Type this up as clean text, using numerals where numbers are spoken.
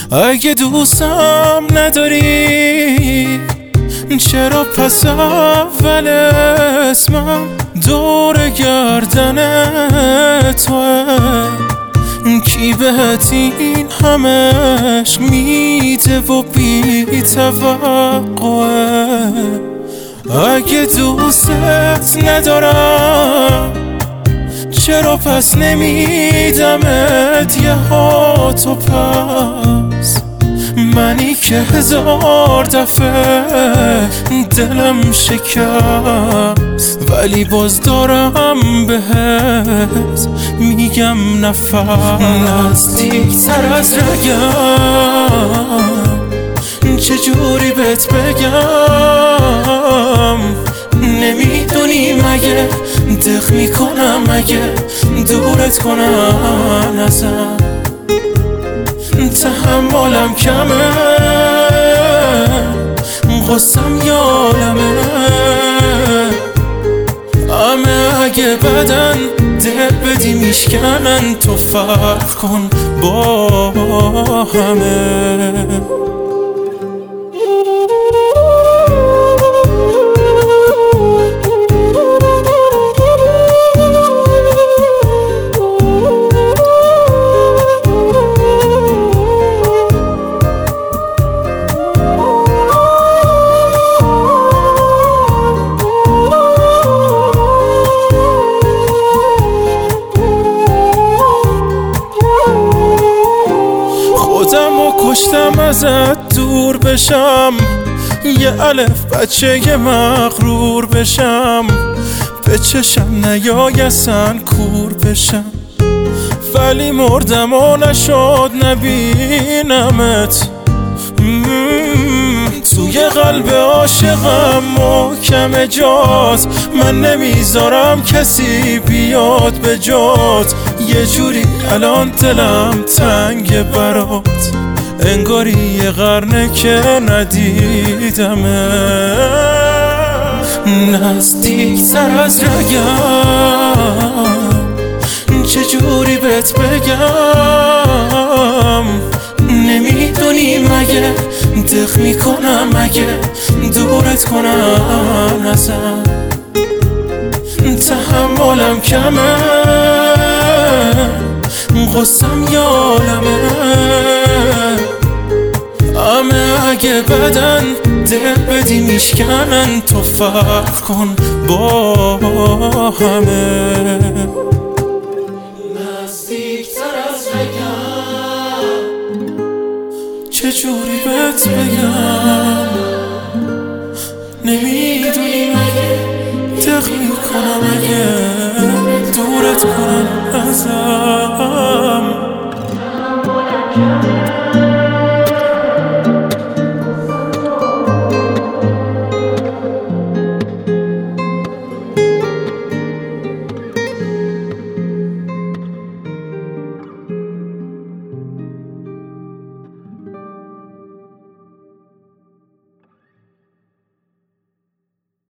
اگه دوستم نداری چرا پس اول اسمم دور گردن توه؟ کی بهت این همش میده و بی توقعه؟ اگه دوستت ندارم چرا پس نمیدمت یه هات و پس؟ منی که 1000 دفعه دلم شکست ولی باز دارم بهت میگم نفس. نزدیکتر از رگم چجوری بهت بگم؟ نمیدونی مگه دق میکنم اگه دورت کنم ازم؟ تحملم کمه غصم یالمه همه اگه بدن دل بدی میشکنن تو فرق کن با همه. خودمو کشتم ازت دور بشم، یه الف بچه مغرور بشم، به چشم نیای اصلا کور بشم، ولی مردم و نشد نبینمت. توی قلب عاشقم محکم جات، من نمیذارم کسی بیاد به جات. یه جوری الان دلم تنگ برات، انگاری یه قرنه که ندیدمه. نزدیکتر از رگم چجوری بهت بگم؟ نمیدونی مگه دق میکنم اگه دورت کنم ازم؟ تحملم کمه غصم یالمه همه اگه بدن دل بدی میشکنن تو فرق کن با همه. نزدیکتر از رگم چجوری بهت بگم؟ نمیدونی مگه دق میکنم اگه دورت کنم ازم؟